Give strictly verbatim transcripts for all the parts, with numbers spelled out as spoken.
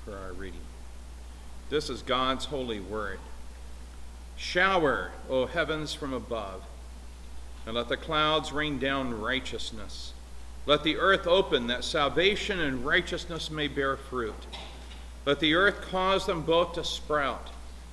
for our reading. This is God's holy word. Shower, O heavens, from above, and let the clouds rain down righteousness. Let the earth open, that salvation and righteousness may bear fruit. Let the earth cause them both to sprout.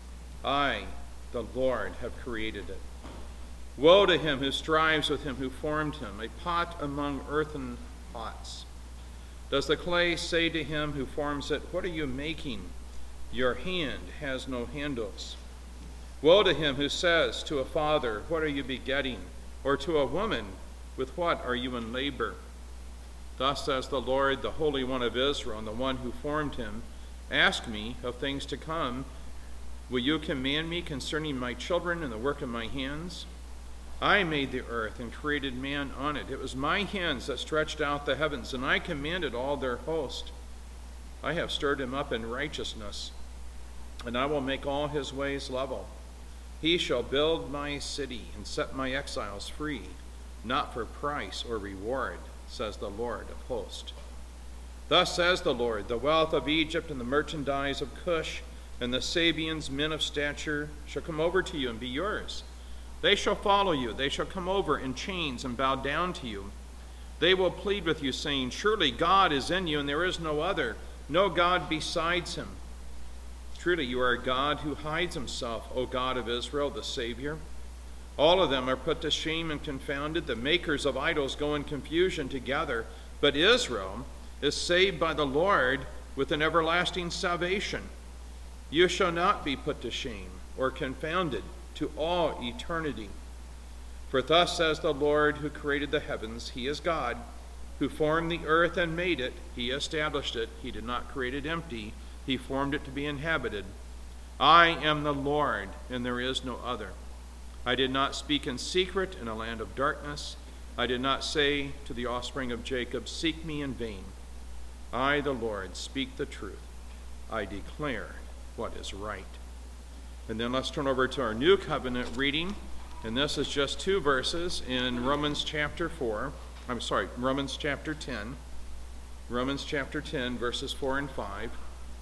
I, the Lord, have created it. Woe to him who strives with him who formed him, a pot among earthen pots. Does the clay say to him who forms it, what are you making? Your hand has no handles. Woe to him who says to a father, what are you begetting? Or to a woman, with what are you in labor? Thus says the Lord, the Holy One of Israel, and the one who formed him, ask me of things to come. Will you command me concerning my children and the work of my hands? I made the earth and created man on it. It was my hands that stretched out the heavens, and I commanded all their host. I have stirred him up in righteousness, and I will make all his ways level. He shall build my city and set my exiles free, not for price or reward, says the Lord of hosts. Thus says the Lord, the wealth of Egypt and the merchandise of Cush and the Sabians, men of stature, shall come over to you and be yours. They shall follow you. They shall come over in chains and bow down to you. They will plead with you, saying, surely God is in you, and there is no other, no God besides him. Truly you are a God who hides himself, O God of Israel, the Savior. All of them are put to shame and confounded. The makers of idols go in confusion together. But Israel is saved by the Lord with an everlasting salvation. You shall not be put to shame or confounded to all eternity. For thus says the Lord who created the heavens, he is God, who formed the earth and made it. He established it. He did not create it empty. He formed it to be inhabited. I am the Lord, and there is no other. I did not speak in secret in a land of darkness. I did not say to the offspring of Jacob, seek me in vain. I, the Lord, speak the truth. I declare what is right. And then let's turn over to our new covenant reading. And this is just two verses in Romans chapter four. I'm sorry, Romans chapter ten. Romans chapter ten, verses four and five.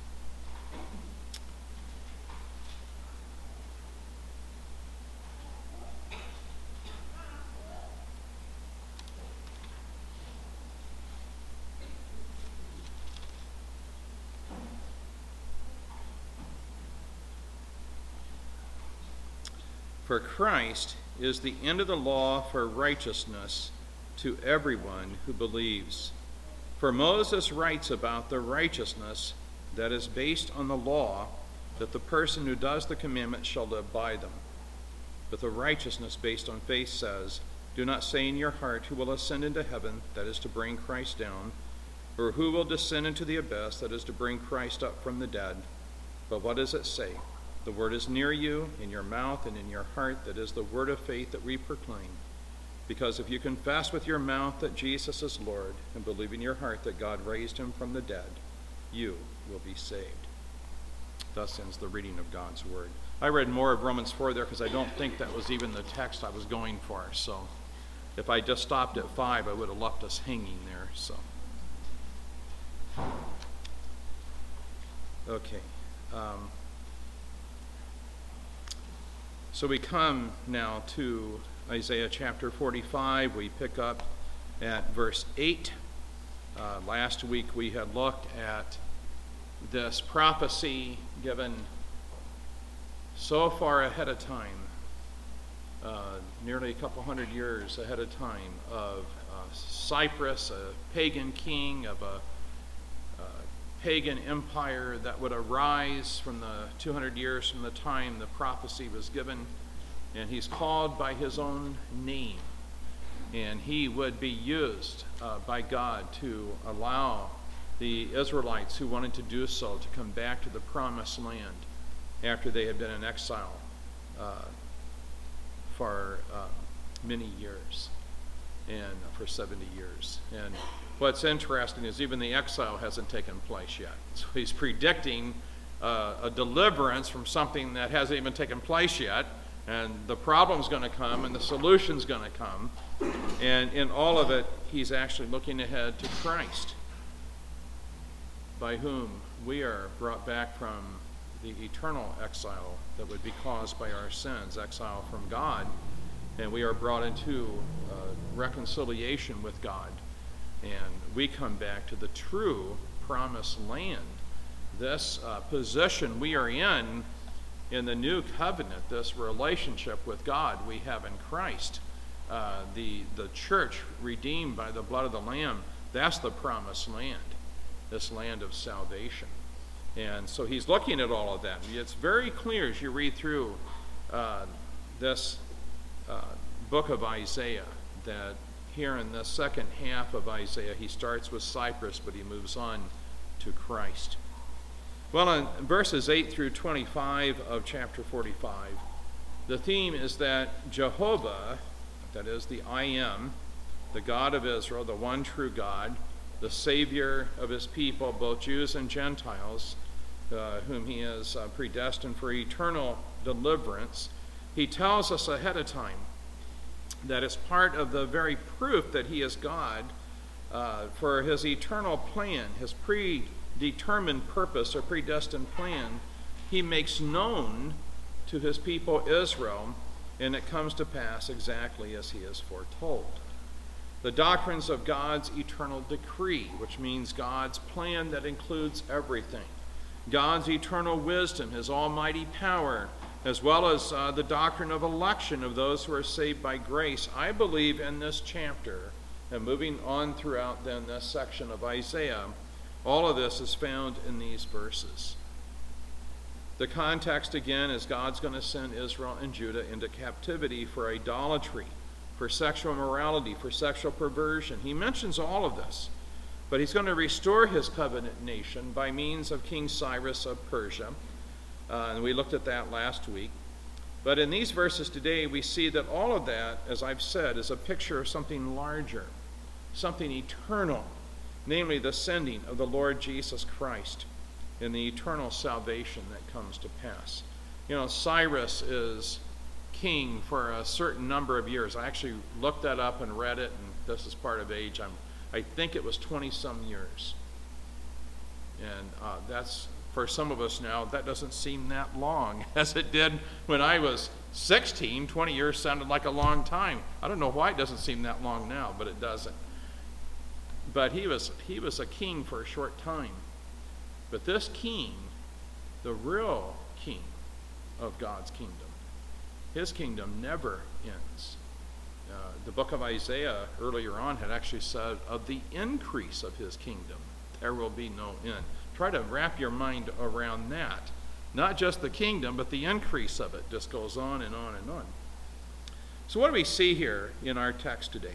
For Christ is the end of the law for righteousness to everyone who believes. For Moses writes about the righteousness that is based on the law, that the person who does the commandments shall live by them. But the righteousness based on faith says, do not say in your heart, who will ascend into heaven, that is to bring Christ down, or who will descend into the abyss, that is to bring Christ up from the dead. But what does it say? The word is near you, in your mouth and in your heart. That is the word of faith that we proclaim. Because if you confess with your mouth that Jesus is Lord and believe in your heart that God raised him from the dead, you will be saved. Thus ends the reading of God's word. I read more of Romans four there because I don't think that was even the text I was going for. So if I just stopped at five, I would have left us hanging there. So, okay. Um, So we come now to Isaiah chapter forty-five. We pick up at verse eight. Uh, last week we had looked at this prophecy given so far ahead of time, uh, nearly a couple hundred years ahead of time, of uh, Cyprus, a pagan king of a pagan empire that would arise from the two hundred years from the time the prophecy was given. And he's called by his own name. And he would be used uh, by God to allow the Israelites who wanted to do so to come back to the promised land after they had been in exile uh, for uh, many years, and for seventy years. And what's interesting is even the exile hasn't taken place yet. So he's predicting uh, a deliverance from something that hasn't even taken place yet. And the problem's going to come and the solution's going to come. And in all of it, he's actually looking ahead to Christ, by whom we are brought back from the eternal exile that would be caused by our sins, exile from God, and we are brought into uh, reconciliation with God, and we come back to the true promised land. This uh, position we are in in the new covenant, this relationship with God we have in Christ, uh, the, the church redeemed by the blood of the Lamb, that's the promised land, this land of salvation. And so he's looking at all of that. It's very clear as you read through uh, this uh, book of Isaiah that here in the second half of Isaiah, he starts with Cyprus, but he moves on to Christ. Well, in verses eight through twenty-five of chapter forty-five, the theme is that Jehovah, that is the I Am, the God of Israel, the one true God, the Savior of his people, both Jews and Gentiles, uh, whom he has uh, predestined for eternal deliverance, he tells us ahead of time that it's part of the very proof that he is God uh, for his eternal plan, his predetermined purpose or predestined plan, he makes known to his people Israel, and it comes to pass exactly as he has foretold. The doctrines of God's eternal decree, which means God's plan that includes everything. God's eternal wisdom, his almighty power, as well as uh, the doctrine of election of those who are saved by grace. I believe in this chapter, and moving on throughout then this section of Isaiah, all of this is found in these verses. The context again is God's going to send Israel and Judah into captivity for idolatry, for sexual immorality, for sexual perversion. He mentions all of this, but he's going to restore his covenant nation by means of King Cyrus of Persia. Uh, and we looked at that last week. But in these verses today, we see that all of that, as I've said, is a picture of something larger, something eternal, namely the sending of the Lord Jesus Christ and the eternal salvation that comes to pass. You know, Cyrus is king for a certain number of years. I actually looked that up and read it, and this is part of age. I'm, I think it was twenty-some years. And uh, that's... For some of us now, that doesn't seem that long, as it did when I was sixteen. twenty years sounded like a long time. I don't know why it doesn't seem that long now, but it doesn't. But he was, he was a king for a short time. But this king, the real king of God's kingdom, his kingdom never ends. Uh, the book of Isaiah earlier on had actually said of the increase of his kingdom, there will be no end. Try to wrap your mind around that. Not just the kingdom, but the increase of it just goes on and on and on. So what do we see here in our text today?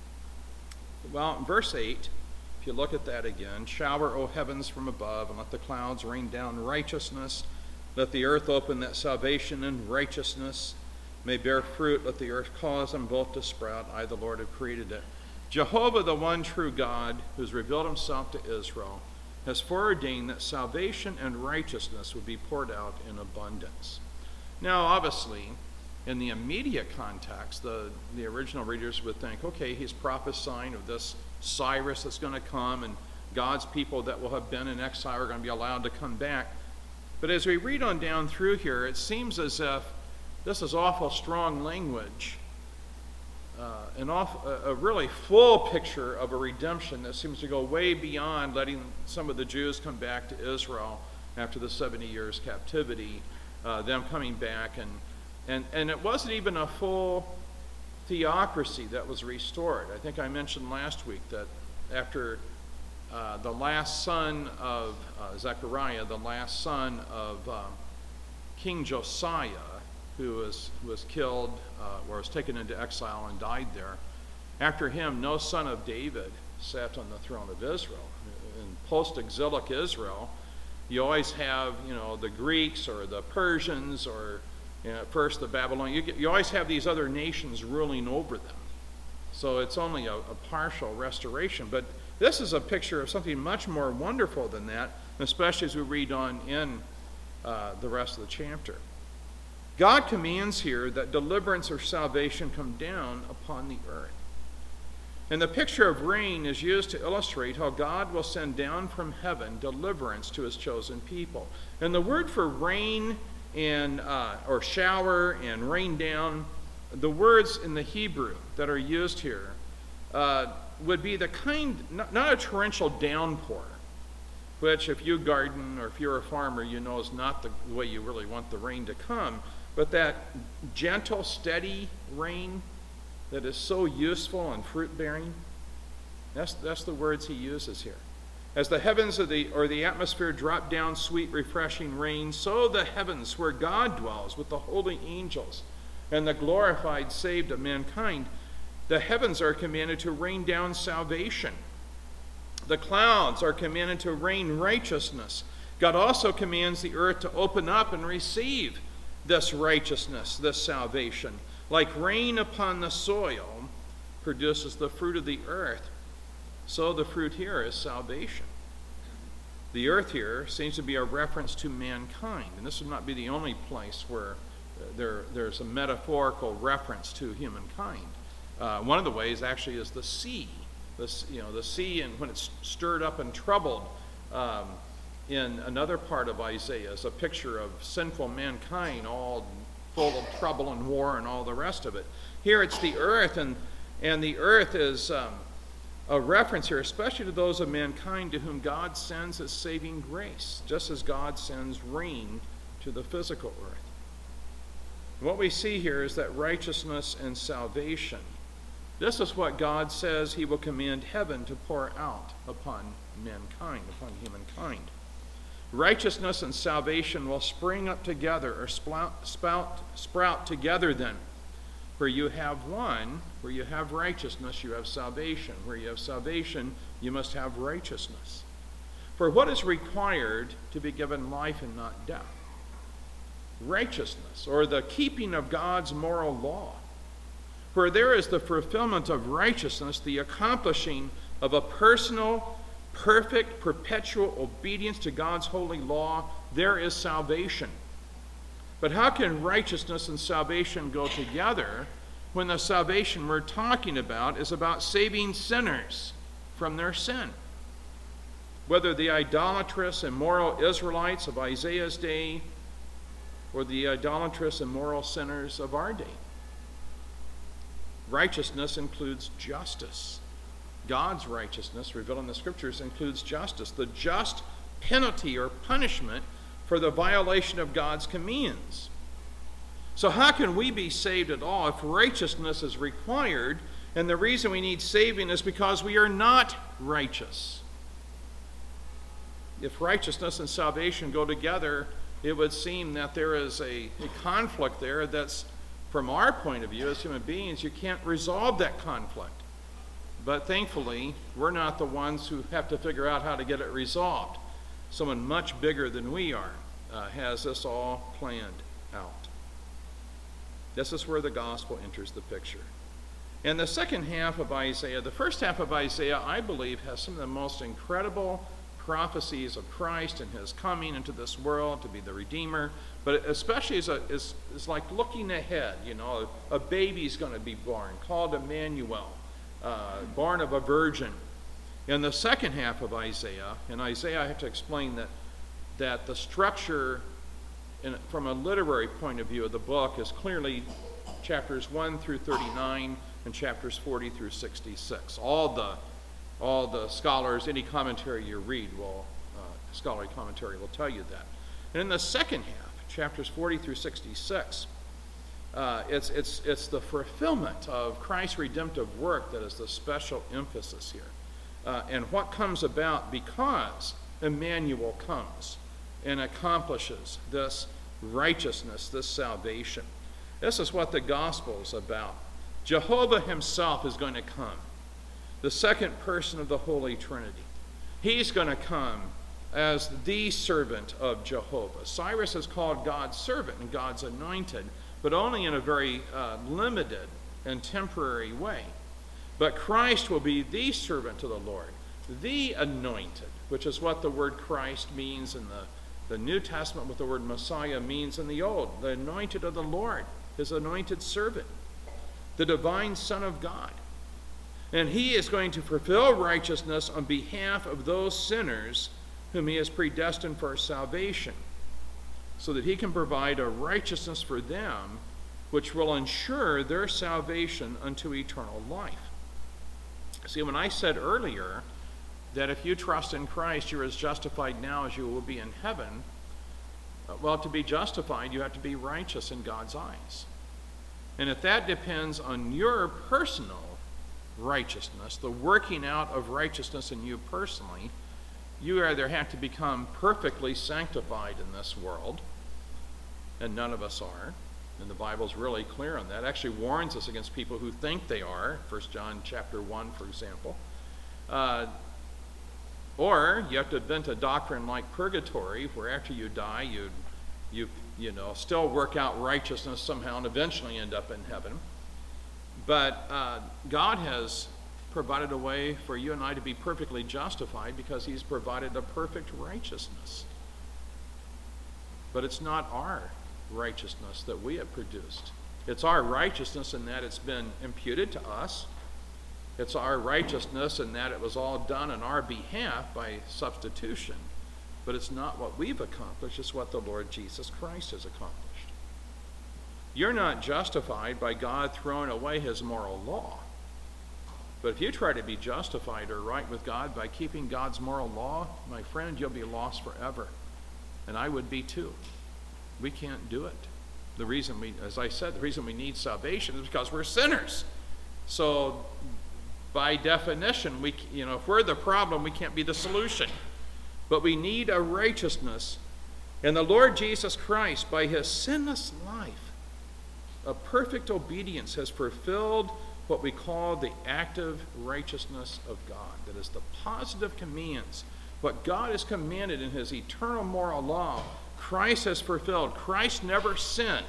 Well, in verse eight, if you look at that again, shower, O heavens, from above, and let the clouds rain down righteousness. Let the earth open that salvation and righteousness may bear fruit. Let the earth cause them both to sprout. I, the Lord, have created it. Jehovah, the one true God, who's revealed himself to Israel, has foreordained that salvation and righteousness would be poured out in abundance. Now, obviously, in the immediate context, the, the original readers would think, okay, he's prophesying of this Cyrus that's going to come, and God's people that will have been in exile are going to be allowed to come back. But as we read on down through here, it seems as if this is awful strong language, uh, an awful, a really full picture of a redemption that seems to go way beyond letting some of the Jews come back to Israel after the seventy years captivity, uh, them coming back. And, and, and it wasn't even a full theocracy that was restored. I think I mentioned last week that after uh, the last son of uh, Zechariah, the last son of uh, King Josiah, who was, who was killed uh, or was taken into exile and died there. After him, no son of David sat on the throne of Israel. In post-exilic Israel, you always have, you know, the Greeks or the Persians or, you know, at first the Babylonians. You, you always have these other nations ruling over them. So it's only a, a partial restoration. But this is a picture of something much more wonderful than that, especially as we read on in uh, the rest of the chapter. God commands here that deliverance or salvation come down upon the earth. And the picture of rain is used to illustrate how God will send down from heaven deliverance to his chosen people. And the word for rain and uh, or shower and rain down, the words in the Hebrew that are used here uh, would be the kind, not, not a torrential downpour, which if you garden or if you're a farmer, you know is not the, the way you really want the rain to come, but that gentle, steady rain that is so useful and fruit-bearing. That's, that's the words he uses here. As the heavens of the, or the atmosphere drop down sweet, refreshing rain, so the heavens where God dwells with the holy angels and the glorified saved of mankind, the heavens are commanded to rain down salvation. The clouds are commanded to rain righteousness. God also commands the earth to open up and receive this righteousness, this salvation. Like rain upon the soil produces the fruit of the earth, so the fruit here is salvation. The earth here seems to be a reference to mankind, and this would not be the only place where there, there's a metaphorical reference to humankind. Uh, one of the ways actually is the sea. The, you know, the sea, and when it's stirred up and troubled, um, in another part of Isaiah is a picture of sinful mankind all full of trouble and war and all the rest of it. Here it's the earth, and, and the earth is um, a reference here, especially to those of mankind to whom God sends his saving grace, just as God sends rain to the physical earth. And what we see here is that righteousness and salvation, this is what God says he will command heaven to pour out upon mankind, upon humankind. Righteousness and salvation will spring up together, or sprout, spout, sprout together then. Where you have one, where you have righteousness, you have salvation. Where you have salvation, you must have righteousness. For what is required to be given life and not death? Righteousness, or the keeping of God's moral law. Where there is the fulfillment of righteousness, the accomplishing of a personal, perfect, perpetual obedience to God's holy law, there is salvation. But how can righteousness and salvation go together when the salvation we're talking about is about saving sinners from their sin? Whether the idolatrous, immoral Israelites of Isaiah's day or the idolatrous, immoral sinners of our day. Righteousness includes justice. God's righteousness, revealed in the Scriptures, includes justice, the just penalty or punishment for the violation of God's commands. So how can we be saved at all if righteousness is required, and the reason we need saving is because we are not righteous? If righteousness and salvation go together, it would seem that there is a, a conflict there that's, from our point of view as human beings, you can't resolve that conflict. But thankfully, we're not the ones who have to figure out how to get it resolved. Someone much bigger than we are uh, has this all planned out. This is where the gospel enters the picture. And the second half of Isaiah, the first half of Isaiah, I believe, has some of the most incredible prophecies of Christ and his coming into this world to be the Redeemer. But especially is, a, is, is like looking ahead. You know, a, a baby's going to be born, called Emmanuel. Uh, born of a virgin. In the second half of Isaiah, in Isaiah I have to explain that, that the structure in, from a literary point of view of the book is clearly chapters one through thirty-nine and chapters forty through sixty-six. All the, all the scholars, any commentary you read, will, uh, scholarly commentary will tell you that. And in the second half, chapters forty through sixty-six, Uh, it's, it's, it's the fulfillment of Christ's redemptive work that is the special emphasis here. Uh, and what comes about because Emmanuel comes and accomplishes this righteousness, this salvation. This is what the gospel is about. Jehovah himself is going to come, the second person of the Holy Trinity. He's going to come as the servant of Jehovah. Cyrus is called God's servant and God's anointed, but only in a very uh, limited and temporary way. But Christ will be the servant to the Lord, the anointed, which is what the word Christ means in the, the New Testament, what the word Messiah means in the Old, the anointed of the Lord, his anointed servant, the divine Son of God. And he is going to fulfill righteousness on behalf of those sinners whom he has predestined for salvation, so that he can provide a righteousness for them which will ensure their salvation unto eternal life. See, when I said earlier that if you trust in Christ, you're as justified now as you will be in heaven, well, to be justified, you have to be righteous in God's eyes. And if that depends on your personal righteousness, the working out of righteousness in you personally, you either have to become perfectly sanctified in this world, and none of us are, and the Bible's really clear on that. It actually warns us against people who think they are, First John chapter one, for example. Uh, or you have to invent a doctrine like purgatory, where after you die, you, you, you know, still work out righteousness somehow and eventually end up in heaven. But uh, God has provided a way for you and I to be perfectly justified because he's provided a perfect righteousness. But it's not our righteousness that we have produced. It's our righteousness in that it's been imputed to us. It's our righteousness in that it was all done on our behalf by substitution. But it's not what we've accomplished, it's what the Lord Jesus Christ has accomplished. You're not justified by God throwing away his moral law. But if you try to be justified or right with God by keeping God's moral law, my friend, you'll be lost forever. And I would be too. We can't do it. The reason we, as I said, the reason we need salvation is because we're sinners. So by definition, we, you know, if we're the problem, we can't be the solution. But we need a righteousness. And the Lord Jesus Christ, by his sinless life, a perfect obedience, has fulfilled what we call the active righteousness of God. That is the positive commands. What God has commanded in his eternal moral law, Christ has fulfilled. Christ never sinned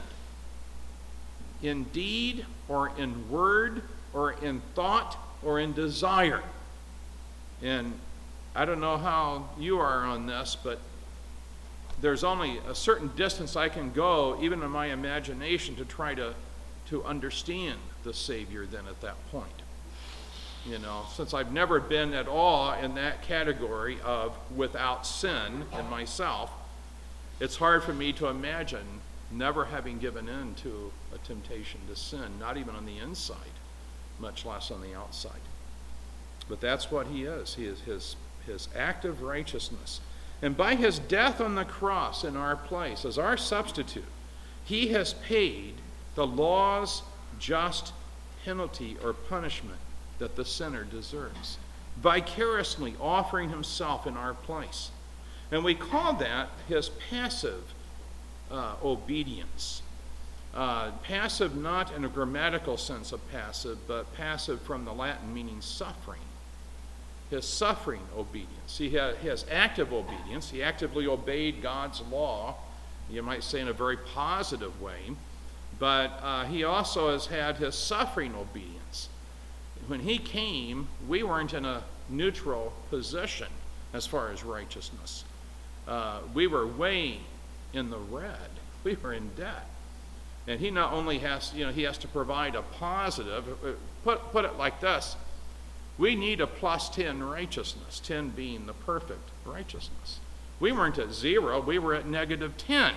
in deed or in word or in thought or in desire. And I don't know how you are on this, but there's only a certain distance I can go, even in my imagination, to try to, to understand the Savior then at that point. You know, since I've never been at all in that category of without sin in myself, it's hard for me to imagine never having given in to a temptation to sin, not even on the inside, much less on the outside. But that's what he is. He is his, his active righteousness. And by his death on the cross in our place, as our substitute, he has paid the law's just penalty or punishment that the sinner deserves, vicariously offering himself in our place. And we call that his passive uh, obedience. Uh, passive not in a grammatical sense of passive, but passive from the Latin meaning suffering. His suffering obedience. He had his active obedience. He actively obeyed God's law, you might say in a very positive way, but uh, he also has had his suffering obedience. When he came, we weren't in a neutral position as far as righteousness. Uh, we were way in the red. We were in debt. And he not only has, you know, he has to provide a positive, put, put it like this, we need a plus ten righteousness, ten being the perfect righteousness. We weren't at zero, we were at negative ten.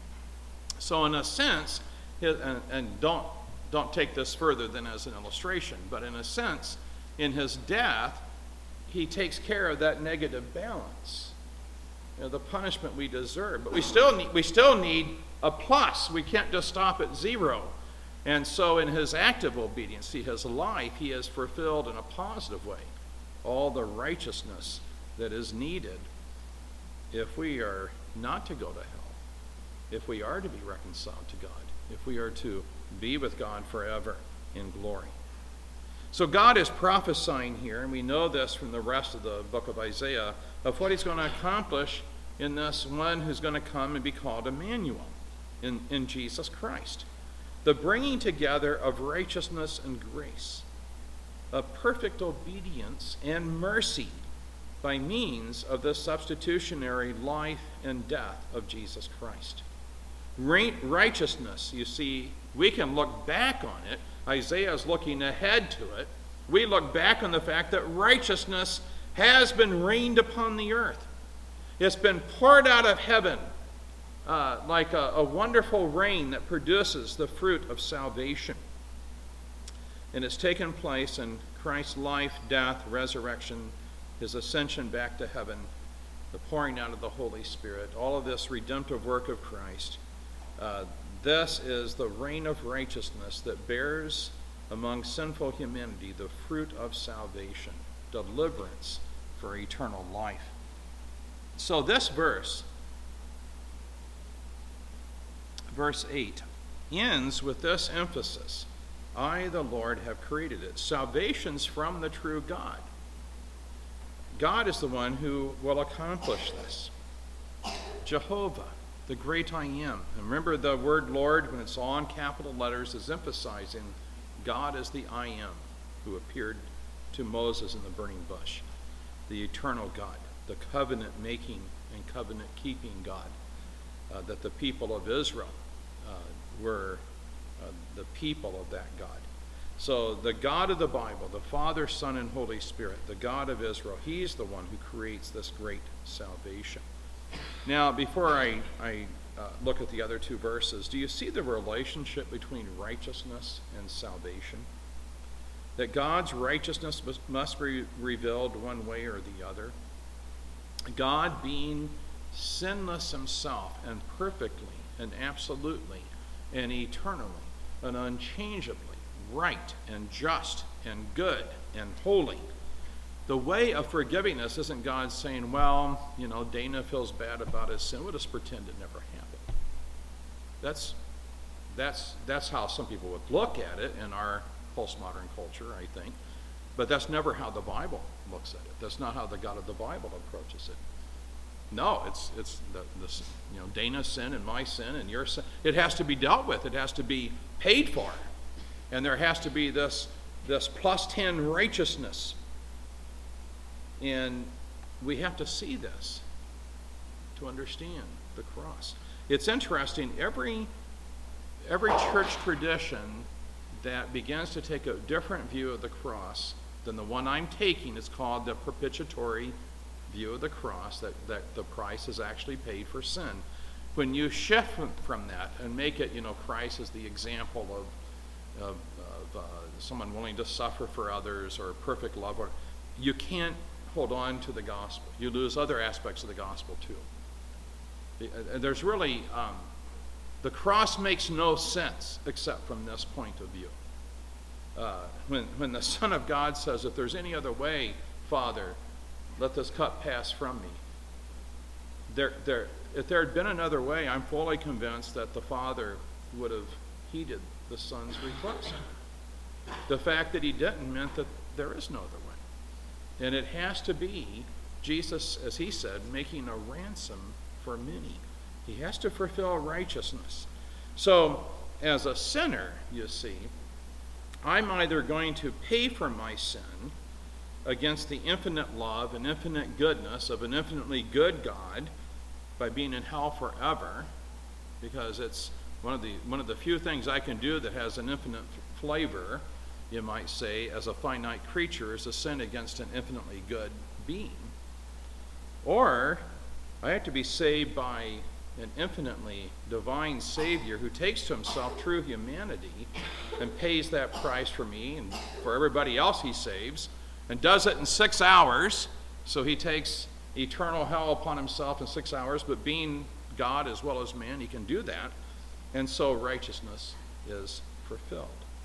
So in a sense, and, and don't, don't take this further than as an illustration, but in a sense, in his death, he takes care of that negative balance, you know, the punishment we deserve. But we still need, we still need a plus. We can't just stop at zero. And so in his active obedience, see, his life, he has fulfilled in a positive way all the righteousness that is needed if we are not to go to hell, if we are to be reconciled to God, if we are to be with God forever in glory. So God is prophesying here, and we know this from the rest of the book of Isaiah, of what he's going to accomplish in this one who's going to come and be called Emmanuel, in, in Jesus Christ. The bringing together of righteousness and grace, of perfect obedience and mercy by means of the substitutionary life and death of Jesus Christ. Righteousness, you see, we can look back on it. Isaiah is looking ahead to it. We look back on the fact that righteousness has been rained upon the earth. It's been poured out of heaven uh, like a, a wonderful rain that produces the fruit of salvation. And it's taken place in Christ's life, death, resurrection, his ascension back to heaven, the pouring out of the Holy Spirit, all of this redemptive work of Christ. Uh, this is the reign of righteousness that bears among sinful humanity the fruit of salvation, deliverance for eternal life. So this verse, verse eight, ends with this emphasis. I, the Lord, have created it. Salvation's from the true God. God is the one who will accomplish this. Jehovah, the great I am. And remember, the word Lord, when it's all in capital letters, is emphasizing God is the I am who appeared to Moses in the burning bush. The eternal God, the covenant-making and covenant-keeping God, uh, that the people of Israel uh, were uh, the people of that God. So the God of the Bible, the Father, Son, and Holy Spirit, the God of Israel, he's the one who creates this great salvation. Now, before I, I uh, look at the other two verses, do you see the relationship between righteousness and salvation? That God's righteousness must, must be revealed one way or the other. God being sinless himself and perfectly and absolutely and eternally and unchangeably right and just and good and holy. The way of forgiving us isn't God saying, well, you know, Dana feels bad about his sin. We'll just pretend it never happened. That's, that's, that's how some people would look at it in our postmodern culture, I think. But that's never how the Bible looks at it. That's not how the God of the Bible approaches it. No, it's it's the, the you know Dana's sin and my sin and your sin. It has to be dealt with. It has to be paid for. And there has to be this, this plus ten righteousness. And we have to see this to understand the cross. It's interesting, every, every church tradition that begins to take a different view of the cross than the one I'm taking is called the propitiatory view of the cross, that, that the price is actually paid for sin. When you shift from, from that and make it, you know, Christ is the example of of, of uh, someone willing to suffer for others or perfect love, or you can't hold on to the gospel. You lose other aspects of the gospel too. There's really, um, the cross makes no sense except from this point of view. Uh, when, when the Son of God says, if there's any other way, Father, let this cup pass from me. There, there, if there had been another way, I'm fully convinced that the Father would have heeded the Son's request. The fact that he didn't meant that there is no other way. And it has to be Jesus, as he said, making a ransom for many. He has to fulfill righteousness. So, as a sinner, you see, I'm either going to pay for my sin against the infinite love and infinite goodness of an infinitely good God by being in hell forever, because it's one of the one of the few things I can do that has an infinite flavor, you might say, as a finite creature, is to sin against an infinitely good being. Or I have to be saved by an infinitely divine Savior who takes to himself true humanity and pays that price for me and for everybody else he saves, and does it in six hours. So he takes eternal hell upon himself in six hours, but being God as well as man, he can do that. And so righteousness is fulfilled.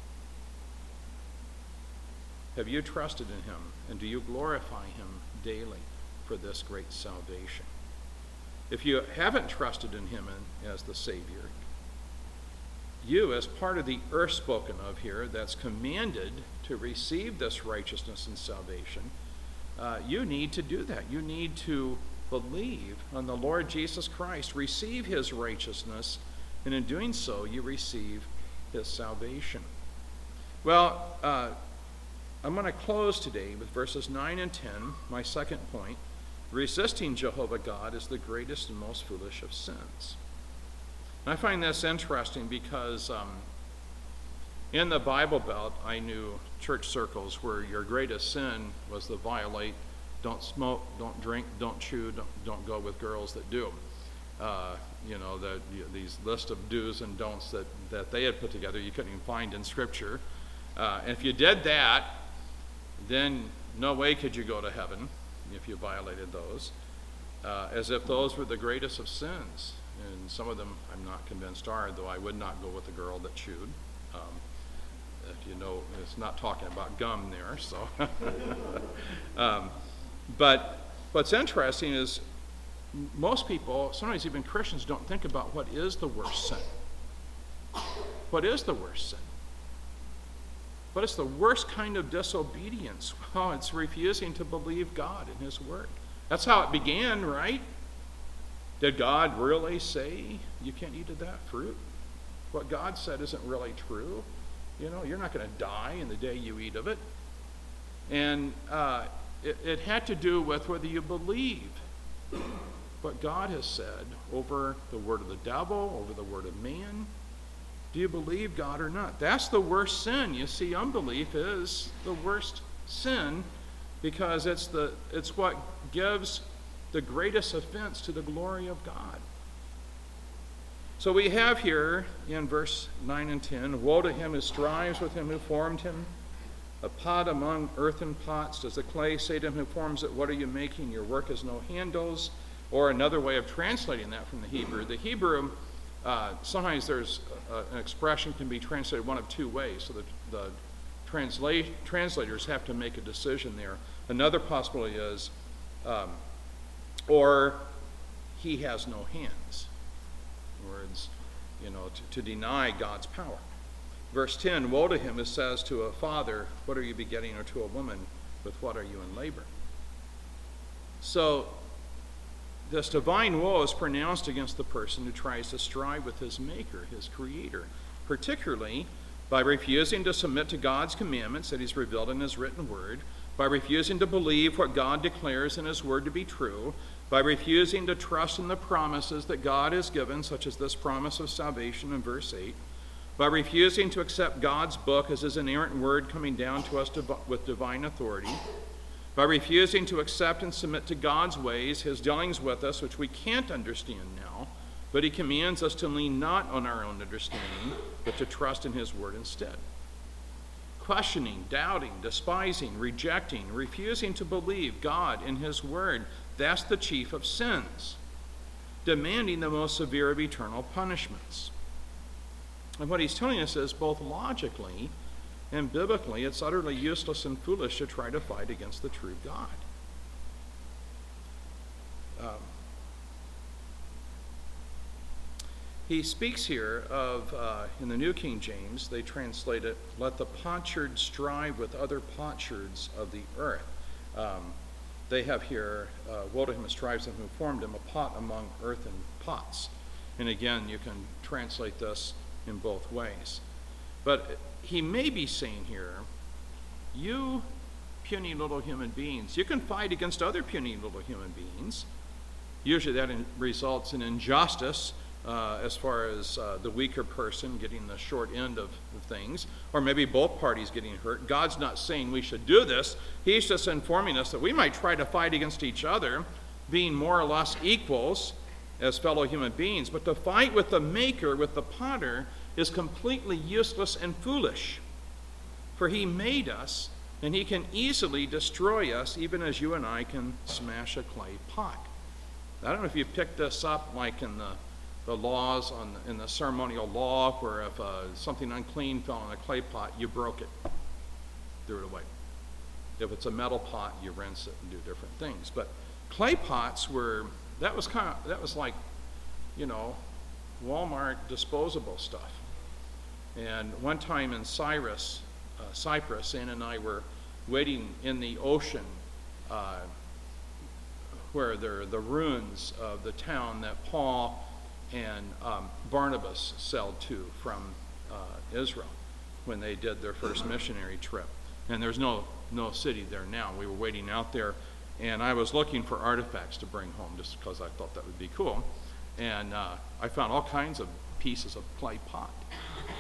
Have you trusted in him, and do you glorify him daily for this great salvation? If you haven't trusted in him as the Savior, you, as part of the earth spoken of here that's commanded to receive this righteousness and salvation, uh, you need to do that. You need to believe on the Lord Jesus Christ, receive his righteousness, and in doing so, you receive his salvation. Well, uh, I'm going to close today with verses nine and ten, my second point. Resisting Jehovah God is the greatest and most foolish of sins. And I find this interesting because um, In the Bible Belt, I knew church circles where your greatest sin was to violate, don't smoke, don't drink, don't chew, don't, don't go with girls that do. Uh, you know, the, these list of do's and don'ts that, that they had put together, you couldn't even find in Scripture. Uh, and if you did that, then no way could you go to heaven if you violated those, uh, as if those were the greatest of sins. And some of them I'm not convinced are, though I would not go with a girl that chewed. Um, if you know, it's not talking about gum there, so. um, but what's interesting is most people, sometimes even Christians, don't think about what is the worst sin. What is the worst sin? What is the worst kind of disobedience? Well, it's refusing to believe God and His Word. That's how it began, right? Did God really say you can't eat of that fruit? What God said isn't really true. You know, you're not going to die in the day you eat of it. And uh, it, it had to do with whether you believe what God has said over the word of the devil, over the word of man. Do you believe God or not? That's the worst sin. You see, unbelief is the worst sin because it's the it's what gives the greatest offense to the glory of God. So we have here in verse nine and ten, woe to him who strives with him who formed him. A pot among earthen pots. Does the clay say to him who forms it, what are you making? Your work has no handles. Or another way of translating that from the Hebrew. The Hebrew, uh, sometimes there's uh, an expression can be translated one of two ways. So the, the transla- translators have to make a decision there. Another possibility is, um, or he has no hands. In other words, you know, to, to deny God's power. Verse ten, woe to him who says to a father, what are you begetting, or to a woman, with what are you in labor? So, this divine woe is pronounced against the person who tries to strive with his maker, his creator, particularly by refusing to submit to God's commandments that he's revealed in his written word, by refusing to believe what God declares in his word to be true, by refusing to trust in the promises that God has given, such as this promise of salvation in verse eight, by refusing to accept God's book as his inerrant word coming down to us with divine authority, by refusing to accept and submit to God's ways, his dealings with us, which we can't understand now, but he commands us to lean not on our own understanding, but to trust in his word instead. Questioning, doubting, despising, rejecting, refusing to believe God in his word, that's the chief of sins, demanding the most severe of eternal punishments. And what he's telling us is both logically and biblically, it's utterly useless and foolish to try to fight against the true God. Um, he speaks here of, uh, in the New King James, they translate it, let the potsherd strive with other potsherds of the earth. Um, they have here, uh, woe to him who strives and who formed him, a pot among earthen pots. And again, you can translate this in both ways. But he may be saying here, you puny little human beings, you can fight against other puny little human beings. Usually that in, results in injustice uh, as far as uh, the weaker person getting the short end of, of things, or maybe both parties getting hurt. God's not saying we should do this. He's just informing us that we might try to fight against each other, being more or less equals as fellow human beings, but to fight with the maker, with the potter, is completely useless and foolish. For he made us, and he can easily destroy us, even as you and I can smash a clay pot. I don't know if you picked this up like in the, the laws, on the, in the ceremonial law, where if uh, something unclean fell in a clay pot, you broke it, threw it away. If it's a metal pot, you rinse it and do different things. But clay pots were, that was kind of, that was like, you know, Walmart disposable stuff. And one time in Cyrus, uh, Cyprus, Ann and I were waiting in the ocean uh, where there are the ruins of the town that Paul and um, Barnabas sailed to from uh, Israel when they did their first missionary trip. And there's no, no city there now. We were waiting out there, and I was looking for artifacts to bring home just because I thought that would be cool. And uh, I found all kinds of pieces of clay pot.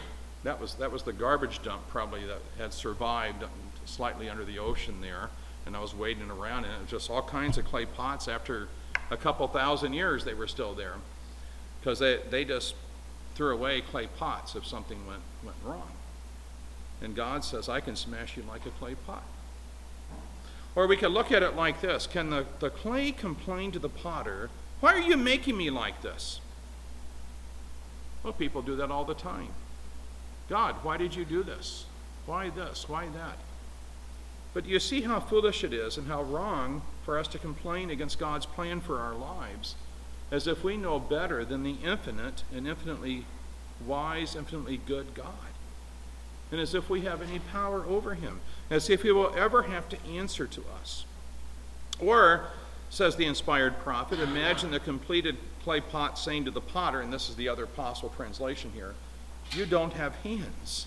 that was that was the garbage dump probably that had survived slightly under the ocean there, and I was wading around, and it was just all kinds of clay pots. After a couple thousand years, they were still there, because they, they just threw away clay pots if something went, went wrong. And God says, I can smash you like a clay pot. Or we could look at it like this. Can the, the clay complain to the potter, why are you making me like this? Well, people do that all the time. God, why did you do this? Why this? Why that? But you see how foolish it is and how wrong for us to complain against God's plan for our lives, as if we know better than the infinite and infinitely wise, infinitely good God. And as if we have any power over him, as if he will ever have to answer to us. Or, says the inspired prophet, imagine the completed clay pot saying to the potter, and this is the other possible translation here, you don't have hands.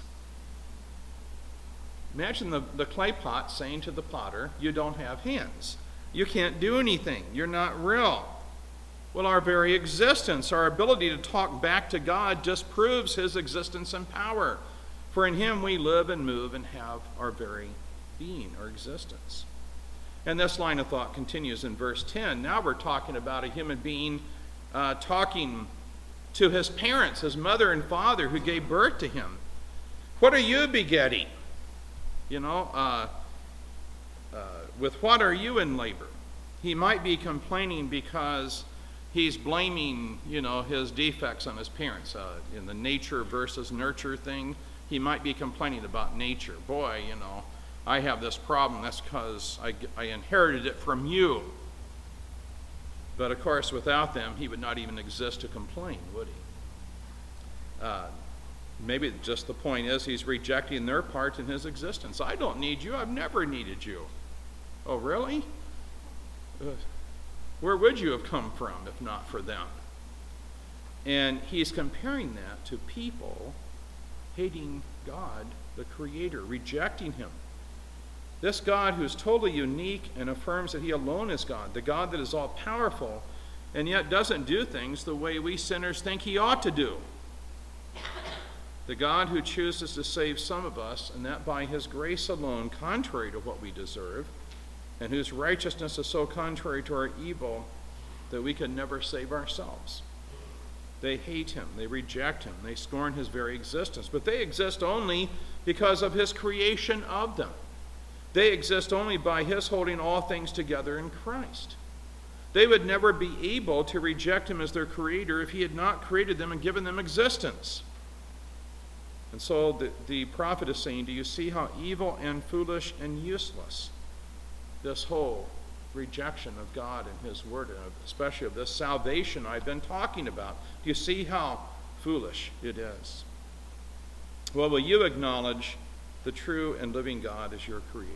Imagine the, the clay pot saying to the potter, you don't have hands. You can't do anything. You're not real. Well, our very existence, our ability to talk back to God just proves his existence and power. For in him we live and move and have our very being, our existence. And this line of thought continues in verse ten. Now we're talking about a human being uh, talking to his parents, his mother and father who gave birth to him. What are you begetting? You know, uh, uh, with what are you in labor? He might be complaining because he's blaming, you know, his defects on his parents. Uh, in the nature versus nurture thing, he might be complaining about nature. Boy, you know, I have this problem. That's because I, I inherited it from you. But of course, without them, he would not even exist to complain, would he? Uh, Maybe just the point is he's rejecting their part in his existence. I don't need you. I've never needed you. Oh, really? Uh, where would you have come from if not for them? And he's comparing that to people hating God, the Creator, rejecting him. This God who's totally unique and affirms that he alone is God, the God that is all-powerful, and yet doesn't do things the way we sinners think he ought to do. The God who chooses to save some of us, and that by his grace alone, contrary to what we deserve, and whose righteousness is so contrary to our evil that we can never save ourselves. They hate him, they reject him, they scorn his very existence, but they exist only because of his creation of them. They exist only by his holding all things together in Christ. They would never be able to reject him as their creator if he had not created them and given them existence. And so the, the prophet is saying, do you see how evil and foolish and useless this whole rejection of God and his word, and especially of this salvation I've been talking about? Do you see how foolish it is? Well, will you acknowledge the true and living God as your creator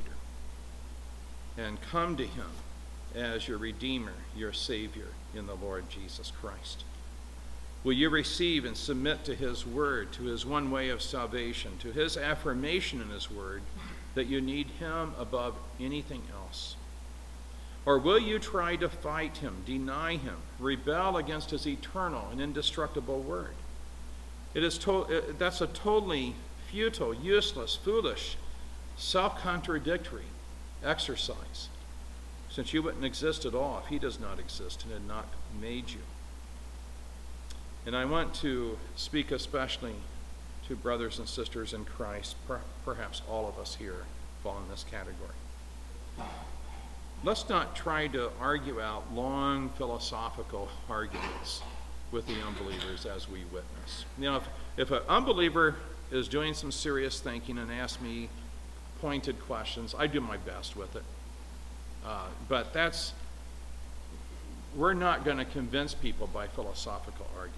and come to him as your Redeemer, your Savior in the Lord Jesus Christ? Will you receive and submit to his word, to his one way of salvation, to his affirmation in his word that you need him above anything else? Or will you try to fight him, deny him, rebel against his eternal and indestructible word? It is to- that's a totally futile, useless, foolish, self-contradictory exercise, since you wouldn't exist at all if he does not exist and had not made you. And I want to speak especially to brothers and sisters in Christ. Per- perhaps all of us here fall in this category. Let's not try to argue out long philosophical arguments with the unbelievers as we witness. You know, if, if an unbeliever is doing some serious thinking and asks me pointed questions, I do my best with it. Uh, but that's, we're not going to convince people by philosophical arguments.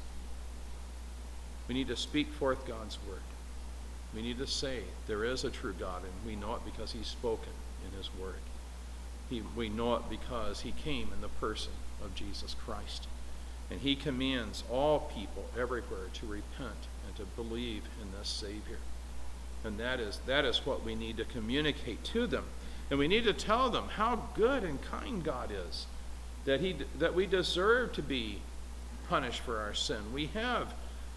We need to speak forth God's word. We need to say there is a true God, and we know it because he's spoken in his word. He, we know it because he came in the person of Jesus Christ. And he commands all people everywhere to repent and to believe in this Savior. And that is, that is what we need to communicate to them. And we need to tell them how good and kind God is, that he that we deserve to be punished for our sin. We have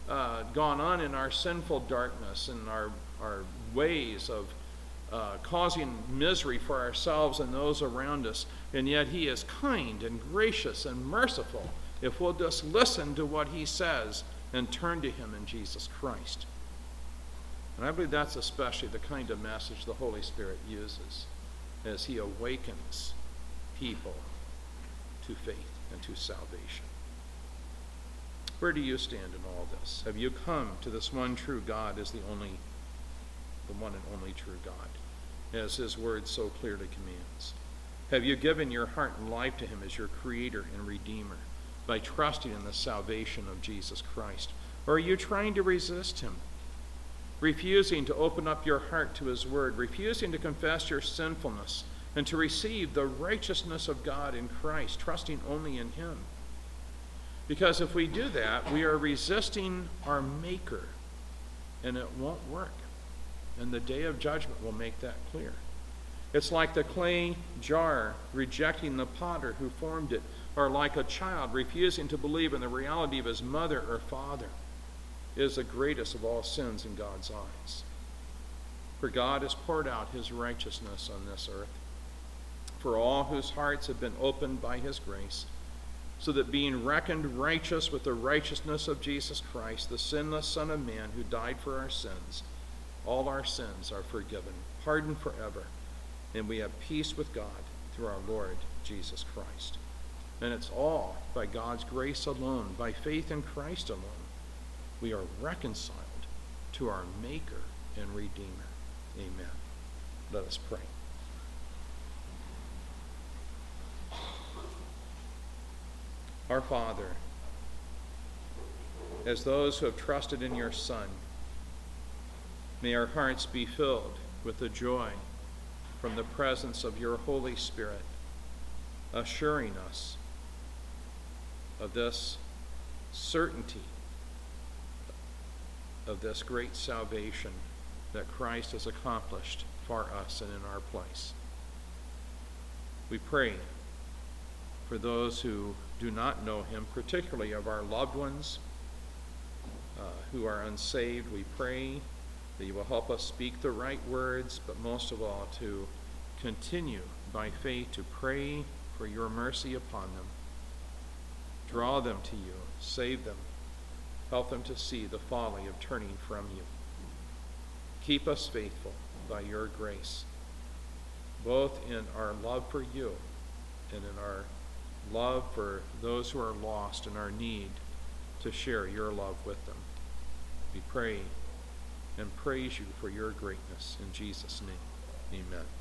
uh, gone on in our sinful darkness and our, our ways of uh, causing misery for ourselves and those around us. And yet he is kind and gracious and merciful if we'll just listen to what he says and turn to him in Jesus Christ. And I believe that's especially the kind of message the Holy Spirit uses as he awakens people to faith and to salvation. Where do you stand in all this? Have you come to this one true God as the only, the one and only true God, as his word so clearly commands? Have you given your heart and life to him as your creator and redeemer by trusting in the salvation of Jesus Christ? Or are you trying to resist him, refusing to open up your heart to his word, refusing to confess your sinfulness and to receive the righteousness of God in Christ, trusting only in him? Because if we do that, we are resisting our Maker, and it won't work. And the day of judgment will make that clear. It's like the clay jar rejecting the potter who formed it, or like a child refusing to believe in the reality of his mother or father. It is the greatest of all sins in God's eyes. For God has poured out his righteousness on this earth, for all whose hearts have been opened by his grace, so that being reckoned righteous with the righteousness of Jesus Christ, the sinless Son of Man who died for our sins, all our sins are forgiven, pardoned forever, and we have peace with God through our Lord Jesus Christ. And it's all by God's grace alone, by faith in Christ alone, we are reconciled to our Maker and Redeemer. Amen. Let us pray. Our Father, as those who have trusted in your Son, may our hearts be filled with the joy from the presence of your Holy Spirit, assuring us of this certainty of this great salvation that Christ has accomplished for us and in our place. We pray for those who do not know him, particularly of our loved ones uh, who are unsaved. We pray that you will help us speak the right words, but most of all to continue by faith to pray for your mercy upon them. Draw them to you, save them, help them to see the folly of turning from you. Keep us faithful by your grace, both in our love for you and in our love for those who are lost and our need to share your love with them. We pray and praise you for your greatness. In Jesus' name, amen.